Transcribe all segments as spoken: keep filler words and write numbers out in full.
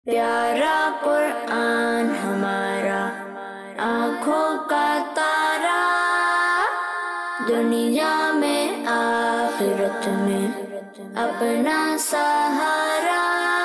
پیارا قرآن ہمارا آنکھوں کا تارا، دنیا میں آخرت میں اپنا سہارا۔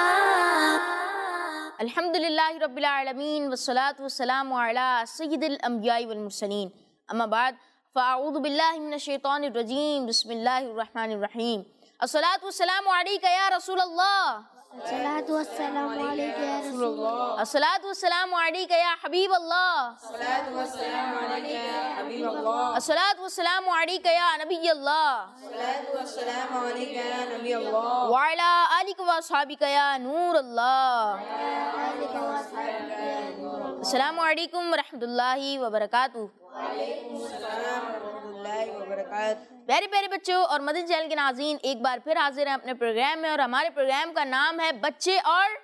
الحمدللہ رب العالمین والصلاة والسلام علی سید الانبیاء والمرسلین، اما بعد فاعوذ باللہ من الشیطان الرجیم، بسم اللہ الرحمن الرحیم۔ الصلاة والسلام علیکہ یا رسول اللہ، الصلاۃ والسلام علیکہ یا رسول اللہ، الصلاة والسلام علیکہ یا حبیب اللہ، الصلاۃ والسلام علیکہ یا حبیب اللہ، الصلاة والسلام علیکہ یا نبی اللہ، الصلاۃ والسلام علیکہ یا نبی اللہ، وعلی آلک و اصحابک یا نور اللہ۔ السلام علیکم ورحمۃ اللہ وبرکاتہ۔ وعلیکم السلام ورحمۃ اللہ وبرکاتہ۔ پیارے پیارے بچوں اور مدنی چینل کے ناظرین، ایک بار پھر حاضر ہیں اپنے پروگرام میں، اور ہمارے پروگرام کا نام ہے بچے اور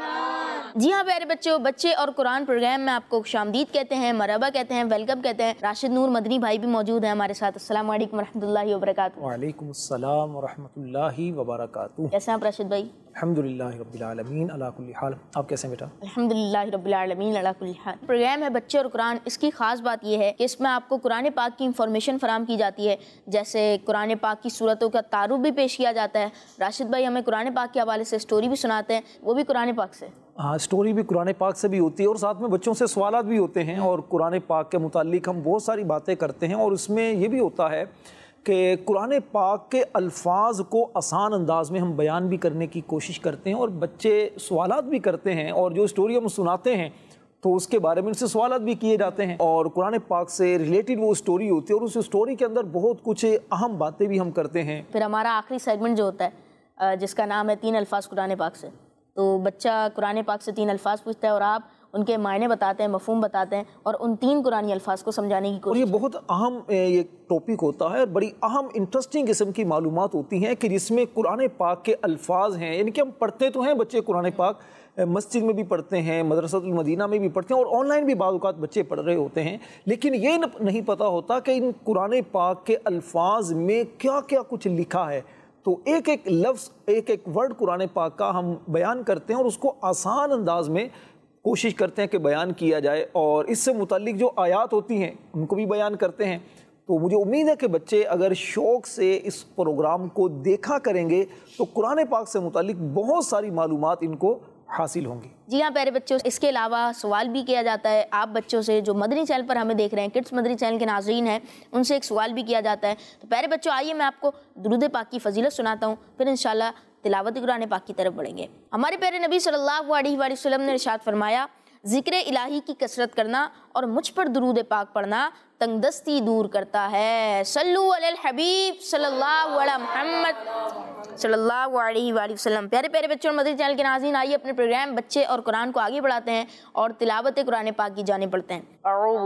قرآن۔ جی ہاں پیارے بچوں، بچے اور قرآن پروگرام میں آپ کو خوش آمدید کہتے ہیں، مرحبا کہتے ہیں، ویلکم کہتے ہیں۔ راشد نور مدنی بھائی بھی موجود ہیں ہمارے ساتھ۔ السلام علیکم ورحمۃ اللہ وبرکاتہ۔ وعلیکم السلام ورحمۃ اللہ وبرکاتہ۔ کیسے ہیں آپ راشد بھائی؟ الحمدللہ رب العالمین علی کل حال۔ آپ کیسے ہیں بیٹا؟ الحمدللہ رب العالمین علی کل حال۔ پروگرام ہے بچے اور قرآن، اس کی خاص بات یہ ہے کہ اس میں آپ کو قرآن پاک کی انفارمیشن فراہم کی جاتی ہے، جیسے قرآن پاک کی صورتوں کا تعارف بھی پیش کیا جاتا ہے۔ راشد بھائی ہمیں قرآن پاک کے حوالے سے اسٹوری بھی سناتے ہیں، وہ بھی قرآن پاک سے۔ ہاں، اسٹوری بھی قرآن پاک سے بھی ہوتی ہے، اور ساتھ میں بچوں سے سوالات بھی ہوتے ہیں، اور قرآن پاک کے متعلق ہم بہت ساری باتیں کرتے ہیں، اور اس میں یہ بھی ہوتا ہے کہ قرآن پاک کے الفاظ کو آسان انداز میں ہم بیان بھی کرنے کی کوشش کرتے ہیں، اور بچے سوالات بھی کرتے ہیں، اور جو اسٹوری ہم سناتے ہیں تو اس کے بارے میں ان سے سوالات بھی کیے جاتے ہیں، اور قرآن پاک سے ریلیٹڈ وہ اسٹوری ہوتی ہے، اور اس اسٹوری کے اندر بہت کچھ اہم باتیں بھی ہم کرتے ہیں۔ پھر ہمارا آخری سیگمنٹ جو ہوتا ہے جس کا نام ہے تین الفاظ قرآن پاک سے، تو بچہ قرآن پاک سے تین الفاظ پوچھتا ہے اور آپ ان کے معنی بتاتے ہیں، مفہوم بتاتے ہیں، اور ان تین قرآنی الفاظ کو سمجھانے کی اور کوشش۔ یہ بہت اہم یہ ٹاپک ہوتا ہے، اور بڑی اہم انٹرسٹنگ قسم کی معلومات ہوتی ہیں کہ جس میں قرآن پاک کے الفاظ ہیں، یعنی کہ ہم پڑھتے تو ہیں بچے قرآن پاک، مسجد میں بھی پڑھتے ہیں، مدرسۃ المدینہ میں بھی پڑھتے ہیں، اور آن لائن بھی بعض اوقات بچے پڑھ رہے ہوتے ہیں، لیکن یہ نہیں پتہ ہوتا کہ ان قرآن پاک کے الفاظ میں کیا کیا کچھ لکھا ہے۔ تو ایک ایک لفظ، ایک ایک ورڈ قرآن پاک کا ہم بیان کرتے ہیں، اور اس کو آسان انداز میں کوشش کرتے ہیں کہ بیان کیا جائے، اور اس سے متعلق جو آیات ہوتی ہیں ان کو بھی بیان کرتے ہیں۔ تو مجھے امید ہے کہ بچے اگر شوق سے اس پروگرام کو دیکھا کریں گے تو قرآن پاک سے متعلق بہت ساری معلومات ان کو حاصل ہوں گی۔ جی ہاں پیارے بچوں، اس کے علاوہ سوال بھی کیا جاتا ہے آپ بچوں سے جو مدنی چینل پر ہمیں دیکھ رہے ہیں، کڈس مدنی چینل کے ناظرین ہیں، ان سے ایک سوال بھی کیا جاتا ہے۔ تو پیارے بچوں آئیے میں آپ کو درود پاک کی فضیلت سناتا ہوں، پھر انشاءاللہ تلاوت قرآن پاک کی طرف بڑھیں گے۔ ہمارے پیارے نبی صلی اللہ علیہ وآلہ وسلم نے ارشاد فرمایا، ذکر الہی کی کثرت کرنا اور مجھ پر درود پاک پڑھنا تنگ دستی دور کرتا ہے۔ صلو علی الحبیب صلی اللہ علی محمد صلی اللہ علیہ وآلہ وسلم۔ پیارے پیارے بچوں اور مدنی چینل کے ناظرین، آئیے اپنے پروگرام بچے اور قرآن کو آگے بڑھاتے ہیں اور تلاوت قرآن پاک کی جانب بڑھتے ہیں۔ اعوذ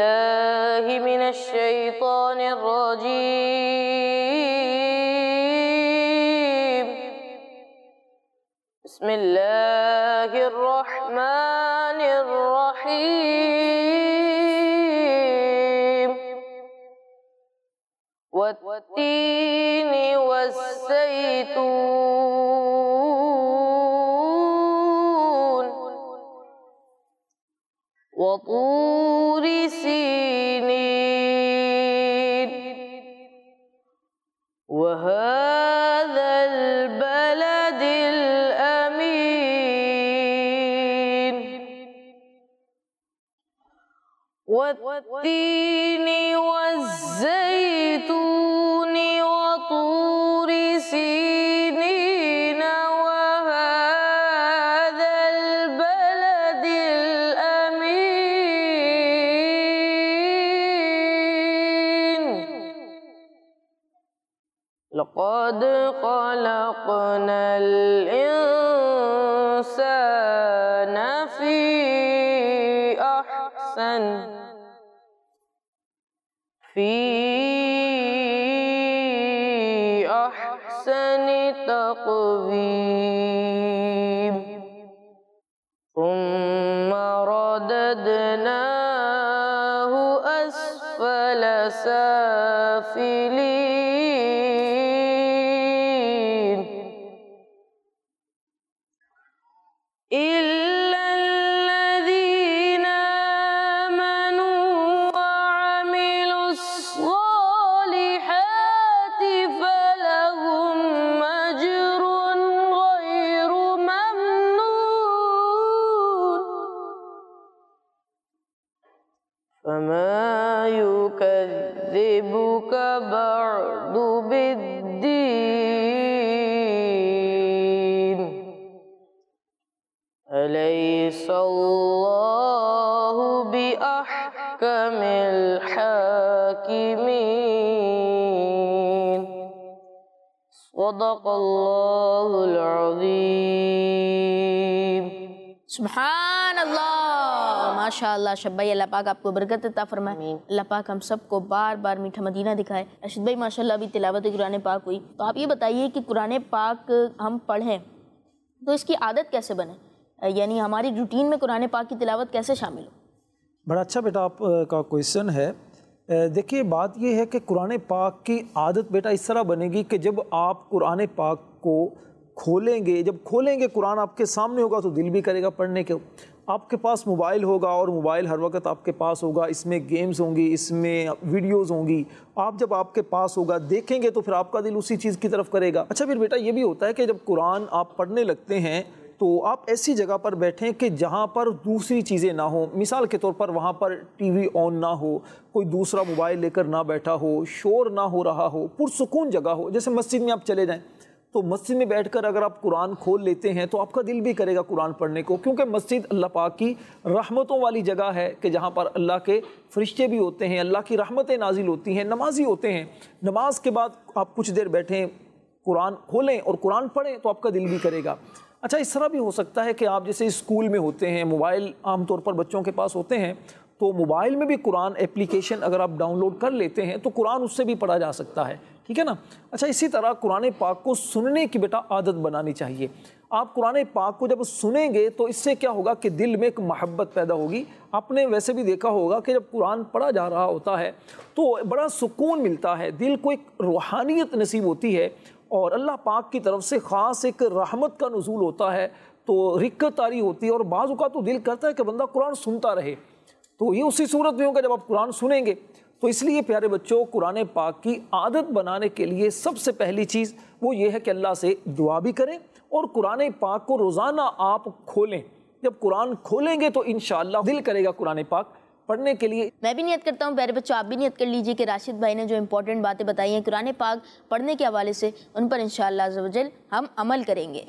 باللہ من الشیطان الرجیم، بسم اللہ الرحمن الرحیم، والتین والزیتون وطور سینین وهذا البلد الأمين والتين والزيتون وطور سينين وهذا البلد الأمين لقد خلقنا الإنسان في أحسن في أحسن تقويم ثم رددناه أسفل سافلين إلا أليس الله بأحكم الحاكمين صدق الله العظيم. سبحان اللہ، ماشاء اللہ. شب بھائی اللہ پاک آپ کو برکت عطا فرمائے، اللہ پاک ہم سب کو بار بار میٹھا مدینہ دکھائے. ارشد بھائی ماشاء اللہ ابھی تلاوت قرآن پاک ہوئی، تو آپ یہ بتائیے کہ قرآن پاک ہم پڑھیں تو اس کی عادت کیسے بنے، یعنی ہماری روٹین میں قرآن پاک کی تلاوت کیسے شامل ہو؟ بڑا اچھا بیٹا آپ کا کویشچن ہے. دیکھیے بات یہ ہے کہ قرآن پاک کی عادت بیٹا اس طرح بنے گی کہ جب آپ قرآن پاک کو کھولیں گے، جب کھولیں گے قرآن آپ کے سامنے ہوگا تو دل بھی کرے گا پڑھنے کے. آپ کے پاس موبائل ہوگا اور موبائل ہر وقت آپ کے پاس ہوگا، اس میں گیمز ہوں گی، اس میں ویڈیوز ہوں گی. آپ جب آپ کے پاس ہوگا دیکھیں گے تو پھر آپ کا دل اسی چیز کی طرف کرے گا. اچھا پھر بیٹا یہ بھی ہوتا ہے کہ جب قرآن آپ پڑھنے لگتے ہیں تو آپ ایسی جگہ پر بیٹھیں کہ جہاں پر دوسری چیزیں نہ ہوں. مثال کے طور پر وہاں پر ٹی وی آن نہ ہو، کوئی دوسرا موبائل لے کر نہ بیٹھا ہو، شور نہ ہو رہا ہو، پرسکون جگہ ہو. جیسے مسجد میں آپ چلے جائیں تو مسجد میں بیٹھ کر اگر آپ قرآن کھول لیتے ہیں تو آپ کا دل بھی کرے گا قرآن پڑھنے کو، کیونکہ مسجد اللہ پاک کی رحمتوں والی جگہ ہے کہ جہاں پر اللہ کے فرشتے بھی ہوتے ہیں، اللہ کی رحمتیں نازل ہوتی ہیں، نمازی ہوتے ہیں. نماز کے بعد آپ کچھ دیر بیٹھیں، قرآن کھولیں اور قرآن پڑھیں تو آپ کا دل بھی کرے گا. اچھا اس طرح بھی ہو سکتا ہے کہ آپ جیسے اسکول میں ہوتے ہیں، موبائل عام طور پر بچوں کے پاس ہوتے ہیں، تو موبائل میں بھی قرآن اپلیکیشن اگر آپ ڈاؤن لوڈ کر لیتے ہیں تو قرآن اس سے بھی پڑھا جا سکتا ہے، ٹھیک ہے نا. اچھا اسی طرح قرآن پاک کو سننے کی بیٹا عادت بنانی چاہیے. آپ قرآن پاک کو جب سنیں گے تو اس سے کیا ہوگا کہ دل میں ایک محبت پیدا ہوگی. آپ نے ویسے بھی دیکھا ہوگا کہ جب قرآن پڑھا جا رہا ہوتا ہے تو بڑا سکون ملتا ہے، دل کو ایک روحانیت نصیب ہوتی ہے اور اللہ پاک کی طرف سے خاص ایک رحمت کا نزول ہوتا ہے، تو رکت طاری ہوتی ہے اور بعض اوقات تو دل کرتا ہے کہ بندہ قرآن سنتا رہے. تو یہ اسی صورت میں ہوگا جب آپ قرآن سنیں گے. تو اس لیے پیارے بچوں قرآن پاک کی عادت بنانے کے لیے سب سے پہلی چیز وہ یہ ہے کہ اللہ سے دعا بھی کریں اور قرآن پاک کو روزانہ آپ کھولیں. جب قرآن کھولیں گے تو انشاءاللہ دل کرے گا قرآن پاک پڑھنے کے لیے. میں بھی نیت کرتا ہوں پیارے بچوں آپ بھی نیت کر لیجئے کہ راشد بھائی نے جو امپورٹنٹ باتیں بتائی ہیں قرآن پاک پڑھنے کے حوالے سے ان پر انشاءاللہ عز و جل ہم عمل کریں گے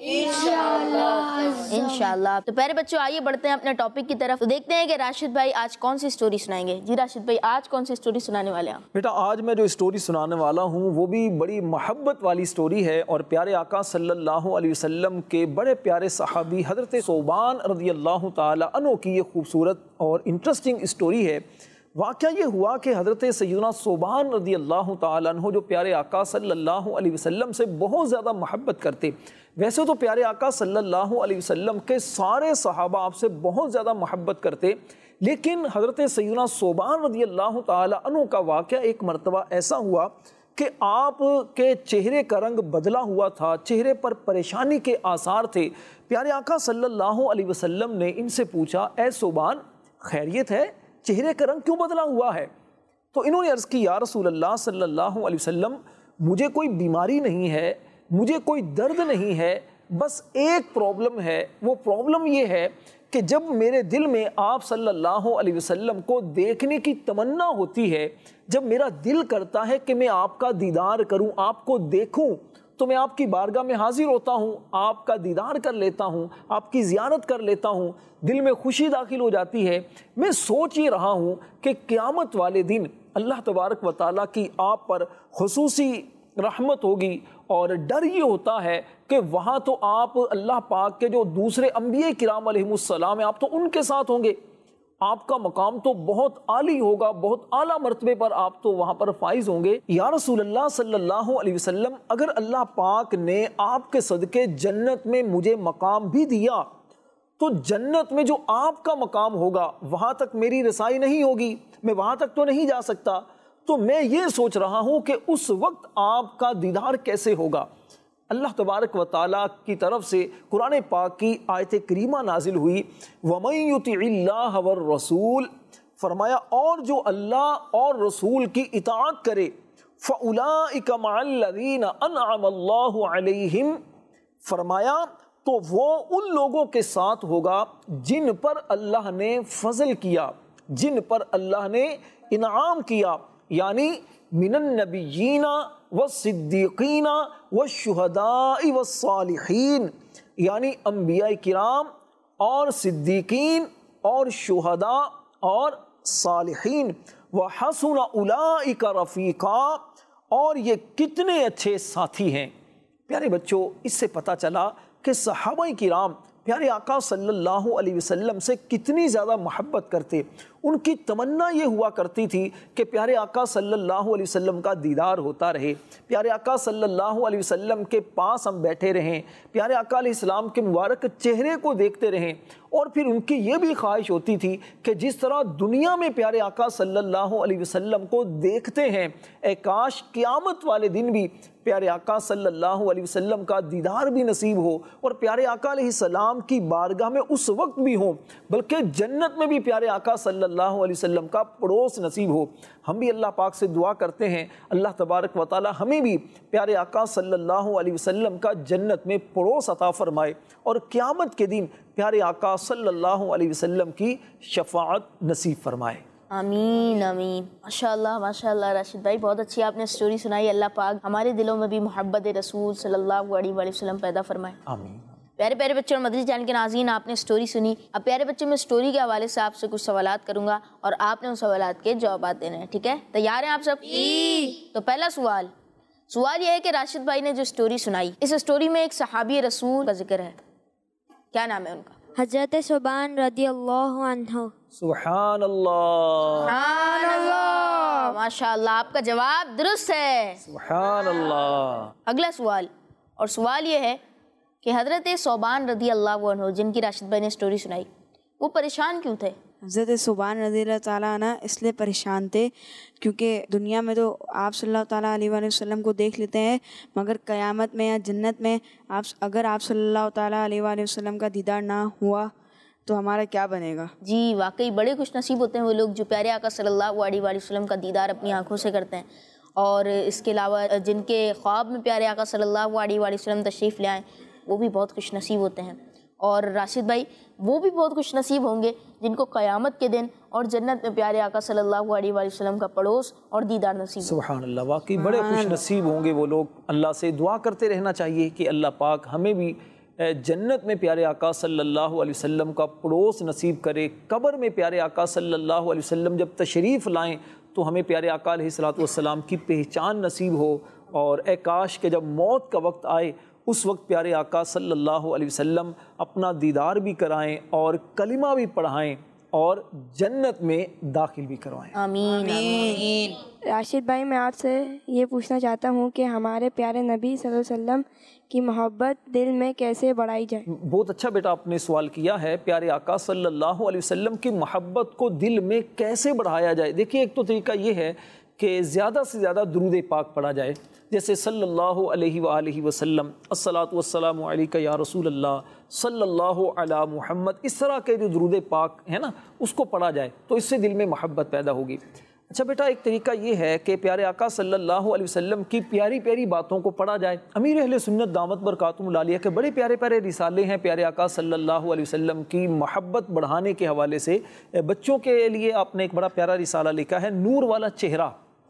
انشاءاللہ انشاءاللہ. تو پیارے بچوں آئیے بڑھتے ہیں اپنے ٹاپک کی طرف. تو دیکھتے ہیں کہ راشد بھائی آج کون سی سٹوری سنائیں گے. جی راشد بھائی آج کون سی سٹوری سنانے والے ہیں؟ بیٹا آج میں جو سٹوری سنانے والا ہوں وہ بھی بڑی محبت والی سٹوری ہے اور پیارے آقا صلی اللہ علیہ وسلم کے بڑے پیارے صحابی حضرت ثوبان رضی اللہ تعالی عنہ کی یہ خوبصورت اور انٹرسٹنگ سٹوری ہے. واقعہ یہ ہوا کہ حضرت سیدنا ثوبان رضی اللہ تعالیٰ عنہ جو پیارے آقا صلی اللہ علیہ وسلم سے بہت زیادہ محبت کرتے. ویسے تو پیارے آقا صلی اللہ علیہ وسلم کے سارے صحابہ آپ سے بہت زیادہ محبت کرتے، لیکن حضرت سیدنا ثوبان رضی اللہ تعالیٰ عنہ کا واقعہ ایک مرتبہ ایسا ہوا کہ آپ کے چہرے کا رنگ بدلا ہوا تھا، چہرے پر پریشانی کے آثار تھے. پیارے آقا صلی اللہ علیہ وسلم نے ان سے پوچھا اے ثوبان خیریت ہے، چہرے کا رنگ کیوں بدلا ہوا ہے؟ تو انہوں نے عرض کی یا رسول اللہ صلی اللہ علیہ وسلم مجھے کوئی بیماری نہیں ہے، مجھے کوئی درد نہیں ہے، بس ایک پرابلم ہے. وہ پرابلم یہ ہے کہ جب میرے دل میں آپ صلی اللہ علیہ وسلم کو دیکھنے کی تمنا ہوتی ہے، جب میرا دل کرتا ہے کہ میں آپ کا دیدار کروں، آپ کو دیکھوں، تو میں آپ کی بارگاہ میں حاضر ہوتا ہوں، آپ کا دیدار کر لیتا ہوں، آپ کی زیارت کر لیتا ہوں، دل میں خوشی داخل ہو جاتی ہے. میں سوچ یہ رہا ہوں کہ قیامت والے دن اللہ تبارک و تعالیٰ کی آپ پر خصوصی رحمت ہوگی اور ڈر یہ ہوتا ہے کہ وہاں تو آپ اللہ پاک کے جو دوسرے انبیاء کرام علیہ السلام ہیں آپ تو ان کے ساتھ ہوں گے، آپ کا مقام تو بہت عالی ہوگا، بہت اعلیٰ مرتبے پر آپ تو وہاں پر فائز ہوں گے. یا رسول اللہ صلی اللہ علیہ وسلم اگر اللہ پاک نے آپ کے صدقے جنت میں مجھے مقام بھی دیا تو جنت میں جو آپ کا مقام ہوگا وہاں تک میری رسائی نہیں ہوگی، میں وہاں تک تو نہیں جا سکتا. تو میں یہ سوچ رہا ہوں کہ اس وقت آپ کا دیدار کیسے ہوگا. اللہ تبارک و تعالیٰ کی طرف سے قرآن پاک کی آیت کریمہ نازل ہوئی وَمَن يُطِعِ اللَّهَ وَالرَّسُولِ، فرمایا اور جو اللہ اور رسول کی اطاعت کرے فَأُولَئِكَ مَعَ الَّذِينَ أَنْعَمَ اللَّهُ عَلَيْهِمْ، فرمایا تو وہ ان لوگوں کے ساتھ ہوگا جن پر اللہ نے فضل کیا، جن پر اللہ نے انعام کیا، یعنی من النبیین والصدیقین والشہداء والصالحین، یعنی انبیاء کرام اور صدیقین اور شہداء اور صالحین وحسن اولئک رفیقا، اور یہ کتنے اچھے ساتھی ہیں۔ پیارے بچوں، اس سے پتہ چلا کہ صحابہ کرام پیارے آقا صلی اللہ علیہ وسلم سے کتنی زیادہ محبت کرتے۔ ان کی تمنا یہ ہوا کرتی تھی کہ پیارے آقا صلی اللہ علیہ وسلم کا دیدار ہوتا رہے، پیارے آقا صلی اللہ علیہ وسلم کے پاس ہم بیٹھے رہیں، پیارے آقا علیہ السلام کے مبارک چہرے کو دیکھتے رہیں، اور پھر ان کی یہ بھی خواہش ہوتی تھی کہ جس طرح دنیا میں پیارے آقا صلی اللہ علیہ وسلم کو دیکھتے ہیں، اے کاش قیامت والے دن بھی پیارے آقا صلی اللہ علیہ وسلم کا دیدار بھی نصیب ہو، اور پیارے آقا علیہ السلام کی بارگاہ میں اس وقت بھی ہوں، بلکہ جنت میں بھی پیارے آقا صلی اللہ علیہ وسلم کا پڑوس نصیب ہو۔ ہم بھی اللہ پاک سے دعا کرتے ہیں اللہ تبارک و تعالی ہمیں بھی پیارے آقا صلی اللہ علیہ وسلم کا جنت میں پڑوس عطا فرمائے، اور قیامت کے دن پیارے آقا صلی اللہ علیہ وسلم کی شفاعت نصیب فرمائے۔ آمین آمین۔ ماشاءاللہ ماشاءاللہ راشد بھائی، بہت اچھی آپ نے سٹوری سنائی۔ اللہ پاک ہمارے دلوں میں بھی محبت رسول صلی اللہ علیہ وآلہ وسلم پیدا فرمائے۔ آمین۔ پیارے پیارے بچوں اور مدری چینل کے ناظرین، آپ نے سٹوری سنی۔ اب پیارے بچوں، میں سٹوری کے حوالے سے آپ سے کچھ سوالات کروں گا اور آپ نے ان سوالات کے جوابات دینے ہیں، ٹھیک ہے؟ تیار ہیں آپ سب؟ تو پہلا سوال سوال یہ ہے کہ راشد بھائی نے جو سٹوری سنائی، اس سٹوری میں ایک صحابی رسول کا ذکر ہے، کیا نام ہے ان کا؟ حضرت ثوبان رضی اللہ عنہ۔ سبحان اللہ، سبحان اللہ، ماشاءاللہ، آپ کا جواب درست ہے۔ سبحان اللہ۔ اگلا سوال، اور سوال یہ ہے کہ حضرت ثوبان رضی اللہ عنہ جن کی راشد بھائی نے سٹوری سنائی، وہ پریشان کیوں تھے؟ حضرت ثوبان رضی اللہ تعالیٰ عنہ اس لیے پریشان تھے کیونکہ دنیا میں تو آپ صلی اللہ تعالیٰ علیہ وآلہ وسلم کو دیکھ لیتے ہیں، مگر قیامت میں یا جنت میں آپ اگر آپ صلی اللہ تعالیٰ علیہ وآلہ وسلم کا دیدار نہ ہوا تو ہمارا کیا بنے گا؟ جی واقعی بڑے خوش نصیب ہوتے ہیں وہ لوگ جو پیارے آقا صلی اللہ علیہ وآلہ وسلم کا دیدار اپنی آنکھوں سے کرتے ہیں، اور اس کے علاوہ جن کے خواب میں پیارے آقا صلی اللہ علیہ وآلہ وسلم تشریف لے آئیں وہ بھی بہت خوش نصیب ہوتے ہیں۔ اور راشد بھائی وہ بھی بہت خوش نصیب ہوں گے جن کو قیامت کے دن اور جنت میں پیارے آقا صلی اللہ علیہ وآلہ وسلم کا پڑوس اور دیدار نصیب ہو۔ سبحان اللہ، واقعی بڑے خوش نصیب ہوں گے وہ لوگ۔ اللہ سے دعا کرتے رہنا چاہیے کہ اللہ پاک ہمیں بھی جنت میں پیارے آقا صلی اللہ علیہ وسلم کا پڑوس نصیب کرے، قبر میں پیارے آقا صلی اللہ علیہ وسلم جب تشریف لائیں تو ہمیں پیارے آقا علیہ الصلوۃ والسلام کی پہچان نصیب ہو، اور اے کاش کہ جب موت کا وقت آئے اس وقت پیارے آقا صلی اللہ علیہ وسلم اپنا دیدار بھی کرائیں اور کلمہ بھی پڑھائیں اور جنت میں داخل بھی کروائیں۔ آمین آمین۔ راشد بھائی، میں آپ سے یہ پوچھنا چاہتا ہوں کہ ہمارے پیارے نبی صلی اللہ علیہ وسلم کی محبت دل میں کیسے بڑھائی جائے؟ بہت اچھا بیٹا آپ نے سوال کیا ہے، پیارے آقا صلی اللہ علیہ وسلم کی محبت کو دل میں کیسے بڑھایا جائے؟ دیکھیے، ایک تو طریقہ یہ ہے کہ زیادہ سے زیادہ درود پاک پڑھا جائے، جیسے صلی اللہ علیہ وآلہ وسلم، الصلاۃ والسلام علیک یا رسول اللہ، صلی اللہ علی محمد، اس طرح کے جو درود پاک ہے نا اس کو پڑھا جائے تو اس سے دل میں محبت پیدا ہوگی۔ اچھا بیٹا، ایک طریقہ یہ ہے کہ پیارے آقا صلی اللہ علیہ وسلم کی پیاری پیاری باتوں کو پڑھا جائے۔ امیر اہل سنت دامت برکاتہم العالیہ کے بڑے پیارے پیارے رسالے ہیں پیارے آقا صلی اللہ علیہ وسلم کی محبت بڑھانے کے حوالے سے۔ بچوں کے لیے آپ نے ایک بڑا پیارا رسالہ لکھا ہے، نور والا چہرہ،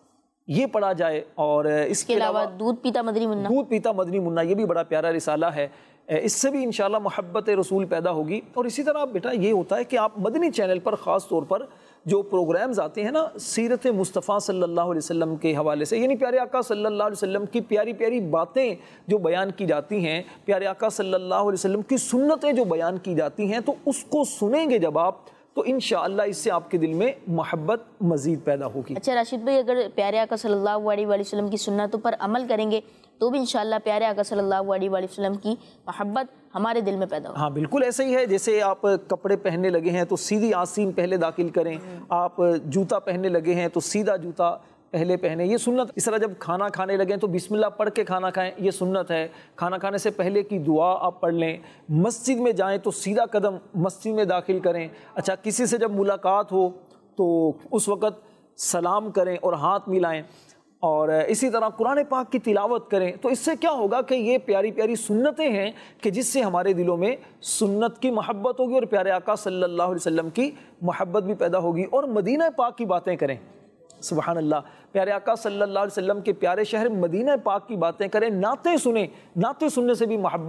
یہ پڑھا جائے، اور اس کے علاوہ دودھ پیتا مدنی منا دودھ پیتا مدنی منا، یہ بھی بڑا پیارا رسالہ ہے، اس سے بھی انشاءاللہ محبت رسول پیدا ہوگی۔ اور اسی طرح بیٹا یہ ہوتا ہے کہ آپ مدنی چینل پر خاص طور پر جو پروگرامز آتے ہیں نا سیرت مصطفیٰ صلی اللہ علیہ وسلم کے حوالے سے، یعنی پیارے آقا صلی اللہ علیہ وسلم کی پیاری پیاری باتیں جو بیان کی جاتی ہیں، پیارے آقا صلی اللہ علیہ وسلم کی سنتیں جو بیان کی جاتی ہیں، تو اس کو سنیں گے جب آپ تو انشاءاللہ اس سے آپ کے دل میں محبت مزید پیدا ہوگی۔ اچھا راشد بھائی، اگر پیارے آقا صلی اللہ علیہ وآلہ وسلم کی سنتوں پر عمل کریں گے تو بھی انشاءاللہ پیارے آقا صلی اللہ علیہ وآلہ وسلم کی محبت ہمارے دل میں پیدا ہوگی۔ ہاں بالکل ایسا ہی ہے، جیسے آپ کپڑے پہننے لگے ہیں تو سیدھی آستین پہلے داخل کریں، آپ جوتا پہننے لگے ہیں تو سیدھا جوتا پہلے پہنے، یہ سنت۔ اس طرح جب کھانا کھانے لگیں تو بسم اللہ پڑھ کے کھانا کھائیں، یہ سنت ہے۔ کھانا کھانے سے پہلے کی دعا آپ پڑھ لیں۔ مسجد میں جائیں تو سیدھا قدم مسجد میں داخل کریں۔ اچھا، کسی سے جب ملاقات ہو تو اس وقت سلام کریں اور ہاتھ ملائیں، اور اسی طرح قرآن پاک کی تلاوت کریں۔ تو اس سے کیا ہوگا کہ یہ پیاری پیاری سنتیں ہیں کہ جس سے ہمارے دلوں میں سنت کی محبت ہوگی اور پیارے آقا صلی اللہ علیہ وسلم کی محبت بھی پیدا ہوگی۔ اور مدینہ پاک کی باتیں کریں، سبحان اللہ، پیارے آقا صلی اللہ علیہ وسلم کے پیارے شہر مدینہ پاک کی باتیں کریں، نعتیں سنیں، نعتیں سننے سے بھی محبت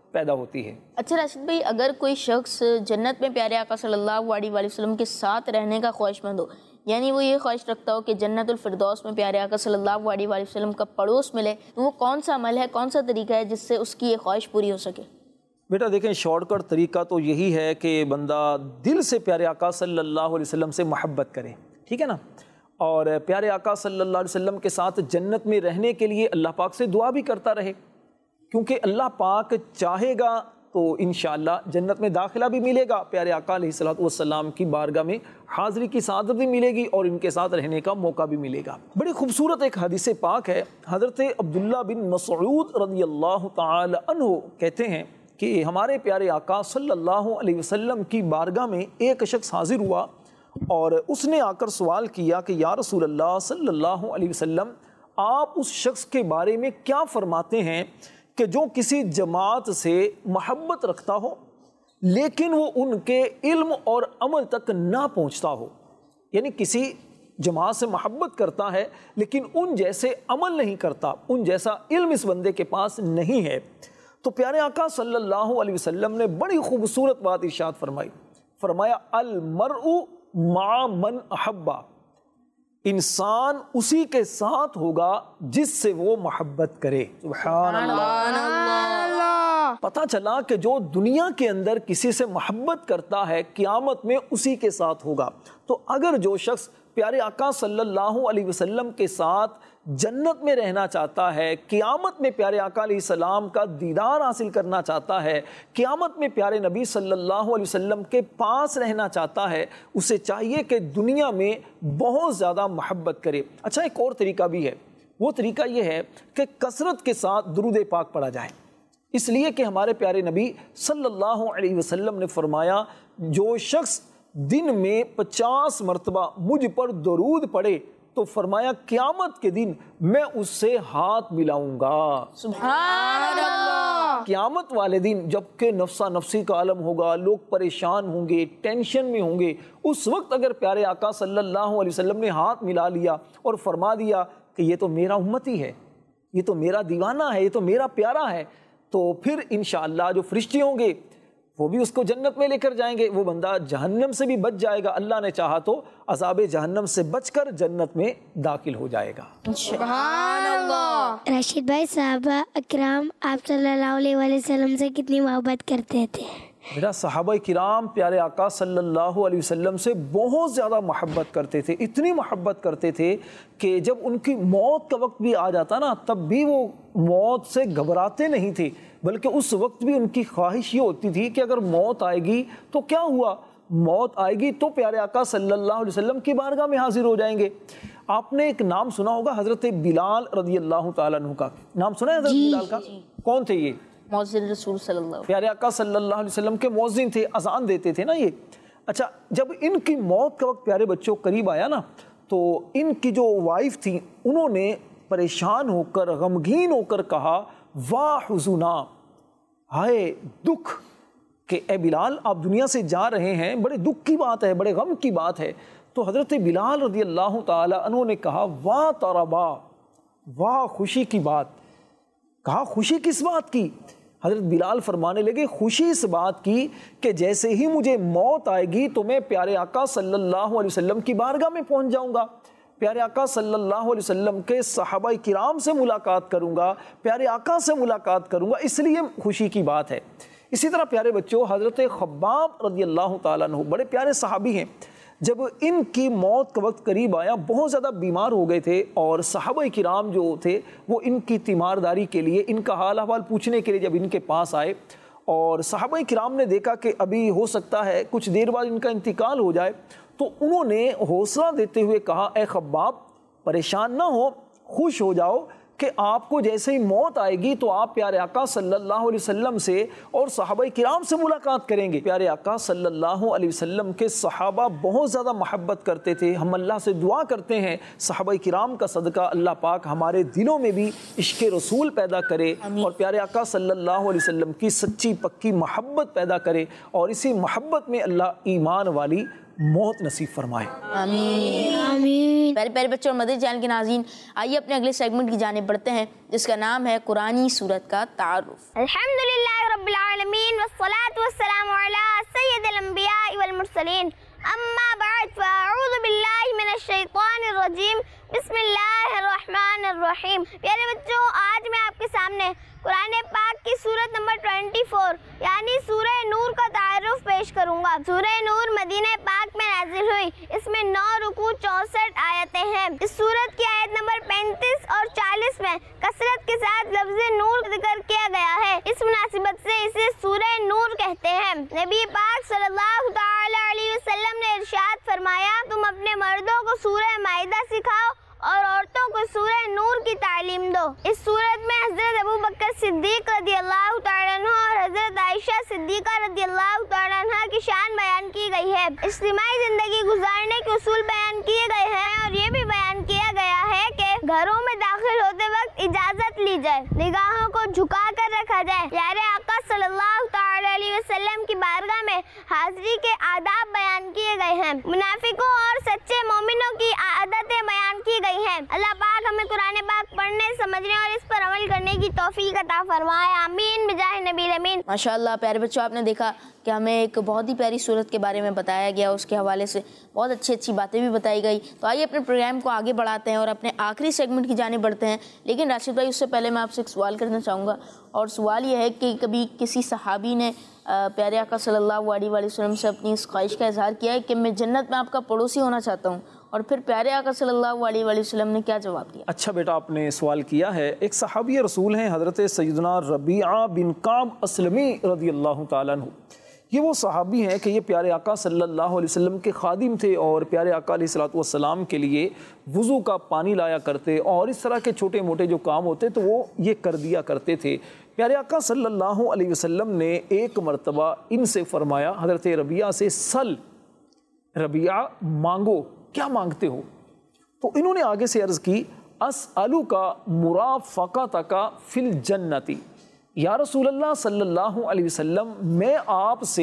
پیدا ہوتی ہے۔ اچھا راشد بھائی، اگر کوئی شخص جنت میں پیارے آقا صلی اللہ علیہ وآلہ وسلم کے ساتھ رہنے کا خواہش مند ہو، یعنی وہ یہ خواہش رکھتا ہو کہ جنت الفردوس میں پیارے آقا صلی اللہ علیہ وآلہ وسلم کا پڑوس ملے، تو وہ کون سا عمل ہے، کون سا طریقہ ہے جس سے اس کی یہ خواہش پوری ہو سکے؟ بیٹا دیکھیں، شارٹ کٹ طریقہ تو یہی ہے کہ بندہ دل سے پیارے آقا صلی اللہ علیہ وسلم سے محبت کرے، ٹھیک ہے نا، اور پیارے آقا صلی اللہ علیہ وسلم کے ساتھ جنت میں رہنے کے لیے اللہ پاک سے دعا بھی کرتا رہے، کیونکہ اللہ پاک چاہے گا تو انشاءاللہ جنت میں داخلہ بھی ملے گا، پیارے آقا علیہ الصلوۃ والسلام کی بارگاہ میں حاضری کی سعادت بھی ملے گی اور ان کے ساتھ رہنے کا موقع بھی ملے گا۔ بڑی خوبصورت ایک حدیث پاک ہے، حضرت عبداللہ بن مسعود رضی اللہ تعالی عنہ کہتے ہیں کہ ہمارے پیارے آقا صلی اللہ علیہ وسلم کی بارگاہ میں ایک شخص حاضر ہوا اور اس نے آ کر سوال کیا کہ یا رسول اللہ صلی اللہ علیہ وسلم، آپ اس شخص کے بارے میں کیا فرماتے ہیں کہ جو کسی جماعت سے محبت رکھتا ہو لیکن وہ ان کے علم اور عمل تک نہ پہنچتا ہو، یعنی کسی جماعت سے محبت کرتا ہے لیکن ان جیسے عمل نہیں کرتا، ان جیسا علم اس بندے کے پاس نہیں ہے۔ تو پیارے آقا صلی اللہ علیہ وسلم نے بڑی خوبصورت بات ارشاد فرمائی، فرمایا المرء مع من احبا، انسان اسی کے ساتھ ہوگا جس سے وہ محبت کرے۔ سبحان اللہ۔ پتہ چلا کہ جو دنیا کے اندر کسی سے محبت کرتا ہے قیامت میں اسی کے ساتھ ہوگا۔ تو اگر جو شخص پیارے آقا صلی اللہ علیہ وسلم کے ساتھ جنت میں رہنا چاہتا ہے، قیامت میں پیارے آقا علیہ السلام کا دیدار حاصل کرنا چاہتا ہے، قیامت میں پیارے نبی صلی اللہ علیہ وسلم کے پاس رہنا چاہتا ہے، اسے چاہیے کہ دنیا میں بہت زیادہ محبت کرے۔ اچھا، ایک اور طریقہ بھی ہے، وہ طریقہ یہ ہے کہ کثرت کے ساتھ درود پاک پڑھا جائے، اس لیے کہ ہمارے پیارے نبی صلی اللہ علیہ وسلم نے فرمایا جو شخص دن میں پچاس مرتبہ مجھ پر درود پڑھے تو فرمایا قیامت کے دن میں اس سے ہاتھ ملاؤں گا۔ سبحان اللہ۔ قیامت والے دن جب کہ نفسا نفسی کا عالم ہوگا، لوگ پریشان ہوں گے، ٹینشن میں ہوں گے، اس وقت اگر پیارے آقا صلی اللہ علیہ وسلم نے ہاتھ ملا لیا اور فرما دیا کہ یہ تو میرا امتی ہے، یہ تو میرا دیوانہ ہے، یہ تو میرا پیارا ہے، تو پھر انشاءاللہ جو فرشتے ہوں گے وہ بھی اس کو جنت میں لے کر جائیں گے، وہ بندہ جہنم سے بھی بچ جائے گا، اللہ نے چاہا تو عذاب جہنم سے بچ کر جنت میں داخل ہو جائے گا۔ سبحان اللہ۔ راشد بھائی، صحابہ اکرام آپ صلی اللہ علیہ وآلہ وسلم سے کتنی محبت کرتے تھے؟ میرا صحابہ کرام پیارے آقا صلی اللہ علیہ وسلم سے بہت زیادہ محبت کرتے تھے، اتنی محبت کرتے تھے کہ جب ان کی موت کا وقت بھی آ جاتا نا تب بھی وہ موت سے گھبراتے نہیں تھے، بلکہ اس وقت بھی ان کی خواہش یہ ہوتی تھی کہ اگر موت آئے گی تو کیا ہوا، موت آئے گی تو پیارے آقا صلی اللہ علیہ وسلم کی بارگاہ میں حاضر ہو جائیں گے۔ آپ نے ایک نام سنا ہوگا حضرت بلال رضی اللہ تعالیٰ عنہ کا، نام سنا ہے حضرت بلال کا؟ کون تھے یہ؟ مؤذن رسول صلی اللہ علیہ وسلم، پیارے آقا صلی اللہ علیہ وسلم کے مؤذن تھے، اذان دیتے تھے نا یہ۔ اچھا، جب ان کی موت کا وقت پیارے بچوں قریب آیا نا تو ان کی جو وائف تھی انہوں نے پریشان ہو کر غمگین ہو کر کہا واہ حزنا، ہائے دکھ کہ اے بلال آپ دنیا سے جا رہے ہیں، بڑے دکھ کی بات ہے، بڑے غم کی بات ہے۔ تو حضرت بلال رضی اللہ تعالی عنہ نے کہا واہ طربا، واہ خوشی کی بات۔ کہا خوشی کس بات کی؟ حضرت بلال فرمانے لگے خوشی اس بات کی کہ جیسے ہی مجھے موت آئے گی تو میں پیارے آقا صلی اللہ علیہ وسلم کی بارگاہ میں پہنچ جاؤں گا، پیارے آقا صلی اللہ علیہ وسلم کے صحابہ کرام سے ملاقات کروں گا، پیارے آقا سے ملاقات کروں گا، اس لیے خوشی کی بات ہے۔ اسی طرح پیارے بچوں حضرت خباب رضی اللہ تعالیٰ عنہ بڑے پیارے صحابی ہیں، جب ان کی موت کا وقت قریب آیا بہت زیادہ بیمار ہو گئے تھے اور صحابہ کرام جو تھے وہ ان کی تیمارداری کے لیے، ان کا حال احوال پوچھنے کے لیے جب ان کے پاس آئے اور صحابہ کرام نے دیکھا کہ ابھی ہو سکتا ہے کچھ دیر بعد ان کا انتقال ہو جائے، تو انہوں نے حوصلہ دیتے ہوئے کہا اے خباب پریشان نہ ہو، خوش ہو جاؤ کہ آپ کو جیسے ہی موت آئے گی تو آپ پیارے آقا صلی اللہ علیہ وسلم سے اور صحابہ کرام سے ملاقات کریں گے۔ پیارے آقا صلی اللہ علیہ وسلم کے صحابہ بہت زیادہ محبت کرتے تھے، ہم اللہ سے دعا کرتے ہیں صحابہ کرام کا صدقہ اللہ پاک ہمارے دلوں میں بھی عشق رسول پیدا کرے اور پیارے آقا صلی اللہ علیہ وسلم کی سچی پکی محبت پیدا کرے اور اسی محبت میں اللہ ایمان والی موت نصیب فرمائے۔ آمین آمین۔ پیارے پیارے بچوں اور مدنی چینل کے ناظرین، آئیے اپنے اگلے سیگمنٹ کی جانب بڑھتے ہیں جس کا نام ہے قرآنی سورت کا تعارف۔ الحمدللہ رب العالمین والصلاة والسلام علی سید الانبیاء والمرسلین اما بعد فاعوذ باللہ من الشیطان الرجیم بسم اللہ الرحمن الرحیم۔ پیارے بچوں، آج میں آپ کے سامنے قرآن پاک کی سورت نمبر چوبیس یعنی سورہ نور کا تعارف پیش کروں گا۔ سورہ نور مدینہ پاک میں نازل ہوئی، اس میں نو رکوع چونسٹھ آیتیں ہیں۔ اس سورت کی آیت نمبر پینتیس اور چالیس میں کثرت کے ساتھ لفظ نور ذکر کیا گیا ہے، اس مناسبت سے اسے سورہ نور کہتے ہیں۔ نبی پاک صلی اللہ تعالی علیہ وسلم نے ارشاد فرمایا، تم اپنے مردوں کو سورہ مائدہ سکھاؤ اور عورتوں کو سورہ نور کی تعلیم دو۔ اس سورت میں حضرت ابو بکر صدیق رضی اللہ تعالیٰ عنہ اور حضرت عائشہ صدیقہ رضی اللہ تعالیٰ عنہ کی شان بیان کی گئی ہے، اجتماعی زندگی گزارنے کے اصول بیان کیے گئے ہیں، اور یہ بھی بیان کیا گیا ہے کہ گھروں میں داخل ہوتے وقت اجازت لی جائے، نگاہوں کو جھکا کر رکھا جائے۔ پیارے آقا صلی اللہ تعالی علیہ وسلم کی بارگاہ میں حاضری کے آداب بیان کیے گئے ہیں، منافقوں اور سچے مومنوں کی عادتیں بیان کی گئی ہیں۔ اللہ پاک ہمیں قرآن پاک پڑھنے، سمجھنے اور اس پر عمل کرنے کی توفیق عطا فرمائے، آمین بجاہ نبی الامین۔ ماشاءاللہ پیارے بچوں، آپ نے دیکھا کہ ہمیں ایک بہت ہی پیاری صورت کے بارے میں بتایا گیا، اس کے حوالے سے بہت اچھی اچھی باتیں بھی بتائی گئی۔ تو آئیے اپنے پروگرام کو آگے بڑھاتے ہیں اور اپنے آخری سیگمنٹ کی جانب بڑھتے ہیں، لیکن راشد بھائی اس سے پہلے میں آپ سے ایک سوال کرنا چاہوں گا، اور سوال یہ ہے کہ کبھی کسی صحابی نے پیارے آقا صلی اللہ علیہ وآلہ وسلم سے اپنی اس خواہش کا اظہار کیا ہے کہ میں جنت میں آپ کا پڑوسی ہونا چاہتا ہوں، اور پھر پیارے آقا صلی اللہ علیہ وآلہ وسلم نے کیا جواب دیا؟ اچھا بیٹا، آپ نے سوال کیا ہے۔ ایک صحابی رسول ہیں حضرت سیدنا ربیعہ بن کعب اسلمی رضی اللہ تعالیٰ عنہ۔ یہ وہ صحابی ہیں کہ یہ پیارے آقا صلی اللہ علیہ وسلم کے خادم تھے، اور پیارے آقا علیہ الصلوۃ والسلام کے لیے وضو کا پانی لایا کرتے، اور اس طرح کے چھوٹے موٹے جو کام ہوتے تو وہ یہ کر دیا کرتے تھے۔ پیارے آقا صلی اللہ علیہ وسلم نے ایک مرتبہ ان سے فرمایا، حضرت ربیعہ سے، سل ربیعہ مانگو، کیا مانگتے ہو؟ تو انہوں نے آگے سے عرض کی، اسألک مرافقتک فی الجنتی، یا رسول اللہ صلی اللہ علیہ وسلم میں آپ سے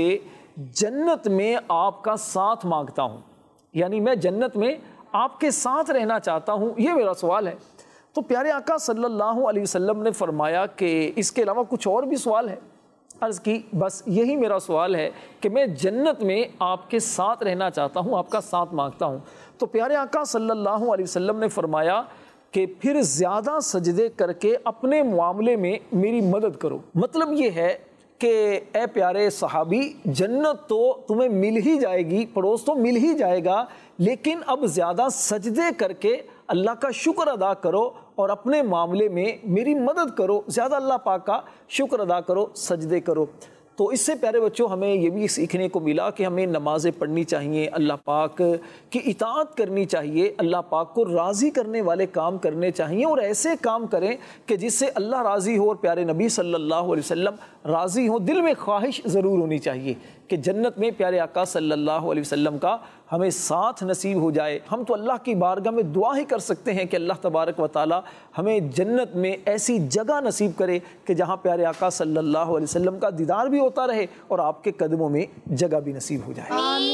جنت میں آپ کا ساتھ مانگتا ہوں، یعنی میں جنت میں آپ کے ساتھ رہنا چاہتا ہوں، یہ میرا سوال ہے۔ تو پیارے آقا صلی اللہ علیہ وسلم نے فرمایا کہ اس کے علاوہ کچھ اور بھی سوال ہے؟ عرض کی، بس یہی میرا سوال ہے کہ میں جنت میں آپ کے ساتھ رہنا چاہتا ہوں، آپ کا ساتھ مانگتا ہوں۔ تو پیارے آقا صلی اللہ علیہ وسلم نے فرمایا کہ پھر زیادہ سجدے کر کے اپنے معاملے میں میری مدد کرو۔ مطلب یہ ہے کہ اے پیارے صحابی، جنت تو تمہیں مل ہی جائے گی، پڑوس تو مل ہی جائے گا، لیکن اب زیادہ سجدے کر کے اللہ کا شکر ادا کرو اور اپنے معاملے میں میری مدد کرو، زیادہ اللہ پاک کا شکر ادا کرو، سجدے کرو۔ تو اس سے پیارے بچوں ہمیں یہ بھی سیکھنے کو ملا کہ ہمیں نمازیں پڑھنی چاہیے، اللہ پاک کی اطاعت کرنی چاہیے، اللہ پاک کو راضی کرنے والے کام کرنے چاہیے، اور ایسے کام کریں کہ جس سے اللہ راضی ہو اور پیارے نبی صلی اللہ علیہ وسلم راضی ہوں۔ دل میں خواہش ضرور ہونی چاہیے کہ جنت میں پیارے آقا صلی اللہ علیہ وسلم کا ہمیں ساتھ نصیب ہو جائے۔ ہم تو اللہ کی بارگاہ میں دعا ہی کر سکتے ہیں کہ اللہ تبارک و تعالی ہمیں جنت میں ایسی جگہ نصیب کرے کہ جہاں پیارے آقا صلی اللہ علیہ وسلم کا دیدار بھی ہوتا رہے اور آپ کے قدموں میں جگہ بھی نصیب ہو جائے۔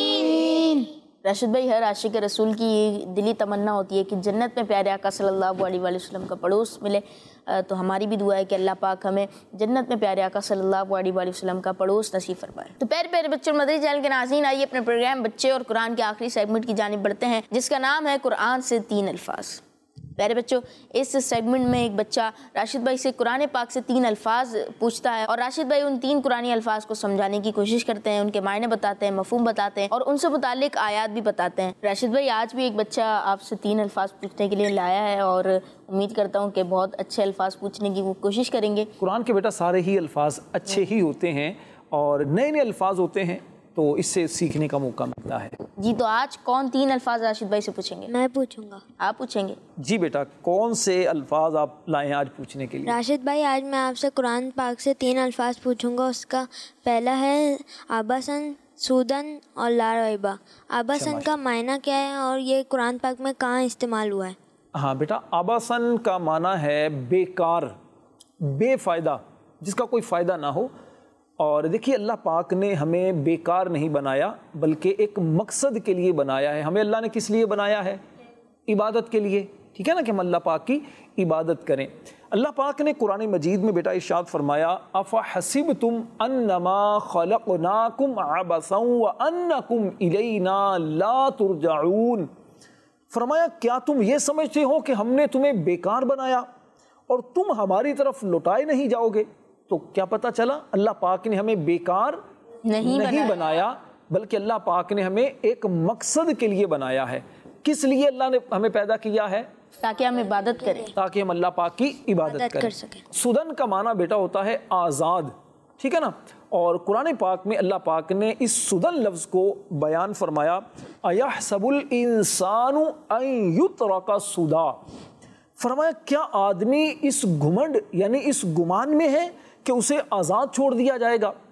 آمین۔ راشد بھائی، ہر عاشق رسول کی یہ دلی تمنا ہوتی ہے کہ جنت میں پیارے آقا صلی اللہ علیہ وآلہ وسلم کا پڑوس ملے، تو ہماری بھی دعا ہے کہ اللہ پاک ہمیں جنت میں پیارے آقا صلی اللہ علیہ وآلہ وسلم کا پڑوس نصیب فرمائے۔ تو پیارے پیارے بچوں، مدری چینل کے ناظرین، آئیے اپنے پروگرام بچے اور قرآن کے آخری سیگمنٹ کی جانب بڑھتے ہیں، جس کا نام ہے قرآن سے تین الفاظ۔ پیارے بچوں، اس سیگمنٹ میں ایک بچہ راشد بھائی سے قرآن پاک سے تین الفاظ پوچھتا ہے، اور راشد بھائی ان تین قرآنی الفاظ کو سمجھانے کی کوشش کرتے ہیں، ان کے معنی بتاتے ہیں، مفہوم بتاتے ہیں، اور ان سے متعلق آیات بھی بتاتے ہیں۔ راشد بھائی، آج بھی ایک بچہ آپ سے تین الفاظ پوچھنے کے لیے لایا ہے، اور امید کرتا ہوں کہ بہت اچھے الفاظ پوچھنے کی وہ کوشش کریں گے۔ قرآن کے بیٹا سارے ہی الفاظ اچھے ہی ہوتے ہیں اور نئے نئے الفاظ ہوتے ہیں، تو اس سے سیکھنے کا موقع ملتا ہے۔ جی، تو آج کون تین الفاظ راشد بھائی سے پوچھیں گے؟ میں پوچھوں گا۔ آپ پوچھیں گے؟ جی بیٹا، کون سے الفاظ آپ لائے ہیں آج پوچھنے کے لیے؟ راشد بھائی، آج میں آپ سے قرآن پاک سے تین الفاظ پوچھوں گا۔ اس کا پہلا ہے آباسن، سودن اور لا ریبہ۔ آباسن کا معنی کیا ہے اور یہ قرآن پاک میں کہاں استعمال ہوا ہے؟ ہاں بیٹا، آباسن کا معنی ہے بیکار، بے فائدہ، جس کا کوئی فائدہ نہ ہو۔ اور دیکھیے، اللہ پاک نے ہمیں بیکار نہیں بنایا بلکہ ایک مقصد کے لیے بنایا ہے۔ ہمیں اللہ نے کس لیے بنایا ہے؟ عبادت کے لیے۔ ٹھیک ہے نا, کہ ہم اللہ پاک کی عبادت کریں. اللہ پاک نے قرآن مجید میں بیٹا ارشاد فرمایا افحسبتم انما خلقناکم عبثا وانکم الینا لا ترجعون. فرمایا کیا تم یہ سمجھتے ہو کہ ہم نے تمہیں بیکار بنایا اور تم ہماری طرف لوٹائے نہیں جاؤ گے؟ تو کیا پتہ چلا, اللہ پاک نے ہمیں بیکار نہیں, نہیں بنایا, بلکہ اللہ پاک نے ہمیں ایک مقصد کے لیے بنایا ہے. کس لیے اللہ نے ہمیں پیدا کیا ہے؟ تاکہ ہم عبادت کریں, تاکہ ہم اللہ پاک کی عبادت کریں. سدن کا معنی بیٹا ہوتا ہے آزاد, ٹھیک ہے نا. اور قرآن پاک میں اللہ پاک نے اس سدن لفظ کو بیان فرمایا اَيَحْسَبُ الْإِنسَانُ أَن يُتْرَكَ سُدًى. فرمایا کیا آدمی اس گھمنڈ یعنی اس گمان میں ہے کہ اسے آزاد چھوڑ دیا جائے گا؟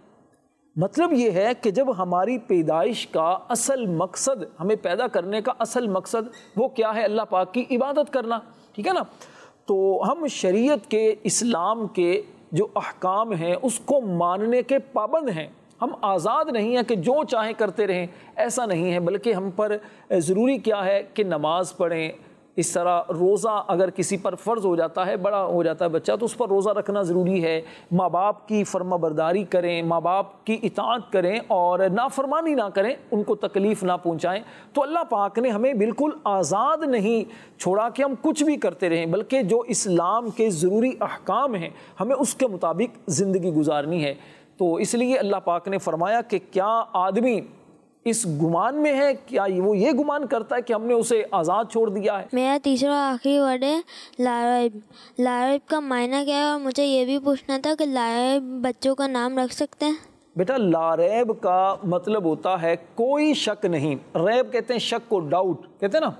مطلب یہ ہے کہ جب ہماری پیدائش کا اصل مقصد, ہمیں پیدا کرنے کا اصل مقصد وہ کیا ہے؟ اللہ پاک کی عبادت کرنا, ٹھیک ہے نا. تو ہم شریعت کے, اسلام کے جو احکام ہیں اس کو ماننے کے پابند ہیں. ہم آزاد نہیں ہیں کہ جو چاہیں کرتے رہیں, ایسا نہیں ہے, بلکہ ہم پر ضروری کیا ہے کہ نماز پڑھیں. اس طرح روزہ اگر کسی پر فرض ہو جاتا ہے, بڑا ہو جاتا ہے بچہ, تو اس پر روزہ رکھنا ضروری ہے. ماں باپ کی فرما برداری کریں, ماں باپ کی اطاعت کریں اور نافرمانی نہ کریں, ان کو تکلیف نہ پہنچائیں. تو اللہ پاک نے ہمیں بالکل آزاد نہیں چھوڑا کہ ہم کچھ بھی کرتے رہیں, بلکہ جو اسلام کے ضروری احکام ہیں ہمیں اس کے مطابق زندگی گزارنی ہے. تو اس لیے اللہ پاک نے فرمایا کہ کیا آدمی اس گمان میں ہے, کیا وہ یہ گمان کرتا ہے کہ ہم نے اسے آزاد چھوڑ دیا ہے؟ میرا تیسرا آخری ورڈ ہے لاریب. لاریب کا معنی کیا ہے, اور مجھے یہ بھی پوچھنا تھا کہ لاریب بچوں کا نام رکھ سکتے ہیں؟ بیٹا لاریب کا مطلب ہوتا ہے کوئی شک نہیں. ریب کہتے ہیں شک کو, ڈاؤٹ کہتے ہیں نا,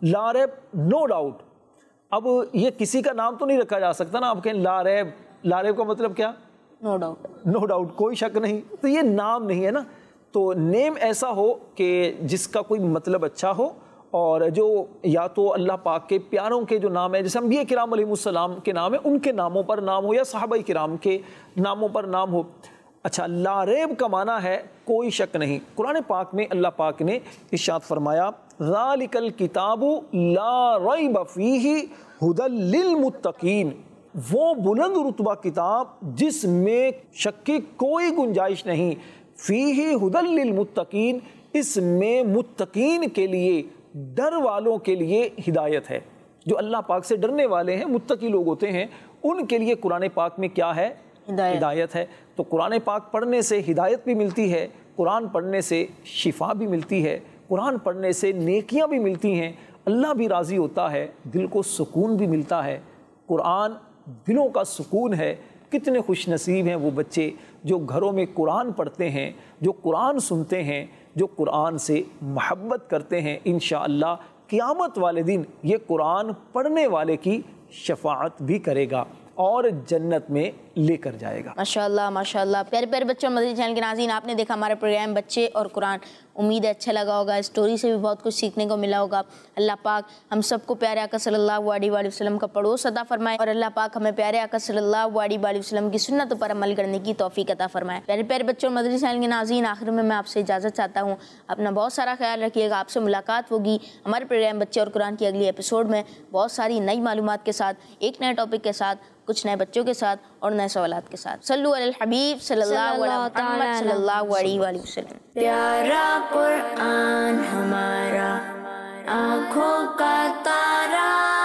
لاریب نو ڈاؤٹ. اب یہ کسی کا نام تو نہیں رکھا جا سکتا نا, آپ کہیں لاریب, لاریب کا مطلب کیا؟ نو ڈاؤٹ, نو ڈاؤٹ, کوئی شک نہیں. تو یہ نام نہیں ہے نا. تو نیم ایسا ہو کہ جس کا کوئی مطلب اچھا ہو, اور جو یا تو اللہ پاک کے پیاروں کے جو نام ہے, جیسے انبیاء کرام علیہ السلام کے نام ہے, ان کے ناموں پر نام ہو, یا صحابہ کرام کے ناموں پر نام ہو. اچھا, لا ریب کا معنی ہے کوئی شک نہیں. قرآن پاک میں اللہ پاک نے ارشاد فرمایا ذالک الکتاب لا ریب فیہ ھدی للمتقین. وہ بلند رتبہ کتاب جس میں شک کی کوئی گنجائش نہیں. فیہ ھدی للمتقین, اس میں متقین کے لیے, ڈر والوں کے لیے ہدایت ہے. جو اللہ پاک سے ڈرنے والے ہیں, متقی لوگ ہوتے ہیں, ان کے لیے قرآن پاک میں کیا ہے؟ ہدایت, ہدایت ہے. تو قرآن پاک پڑھنے سے ہدایت بھی ملتی ہے, قرآن پڑھنے سے شفا بھی ملتی ہے, قرآن پڑھنے سے نیکیاں بھی ملتی ہیں, اللہ بھی راضی ہوتا ہے, دل کو سکون بھی ملتا ہے. قرآن دلوں کا سکون ہے. کتنے خوش نصیب ہیں وہ بچے جو گھروں میں قرآن پڑھتے ہیں, جو قرآن سنتے ہیں, جو قرآن سے محبت کرتے ہیں. انشاءاللہ قیامت والے دن یہ قرآن پڑھنے والے کی شفاعت بھی کرے گا اور جنت میں لے کر جائے گا. ماشاءاللہ ماشاءاللہ. پیارے پیارے بچوں, مدنی چینل کے ناظرین, آپ نے دیکھا ہمارا پروگرام بچے اور قرآن. امید ہے اچھا لگا ہوگا, اسٹوری سے بھی بہت کچھ سیکھنے کو ملا ہوگا. اللہ پاک ہم سب کو پیارے آقا صلی اللہ علیہ وآلہ وسلم کا پڑوس عطا فرمائے, اور اللہ پاک ہمیں پیارے آقا صلی اللہ علیہ وآلہ وسلم کی سنتوں پر عمل کرنے کی توفیق عطا فرمائے. پیارے پیارے بچوں, مدنی چینل کے ناظرین, آخر میں میں آپ سے اجازت چاہتا ہوں. اپنا بہت سارا خیال رکھیے گا. آپ سے ملاقات ہوگی ہمارے پروگرام بچے اور قرآن کی اگلی ایپیسوڈ میں, بہت ساری نئی معلومات کے ساتھ, ایک نئے ٹاپک کے ساتھ, کچھ نئے بچوں کے ساتھ اور نئے سوالات کے ساتھ. صلو علی الحبیب صلی اللہ علیہ محمد صلی اللہ علیہ وآلہ وسلم. پیارا قرآن ہمارا آنکھوں کا تارا,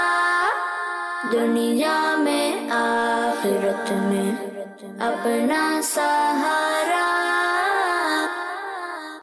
دنیا میں آخرت میں اپنا سہارا.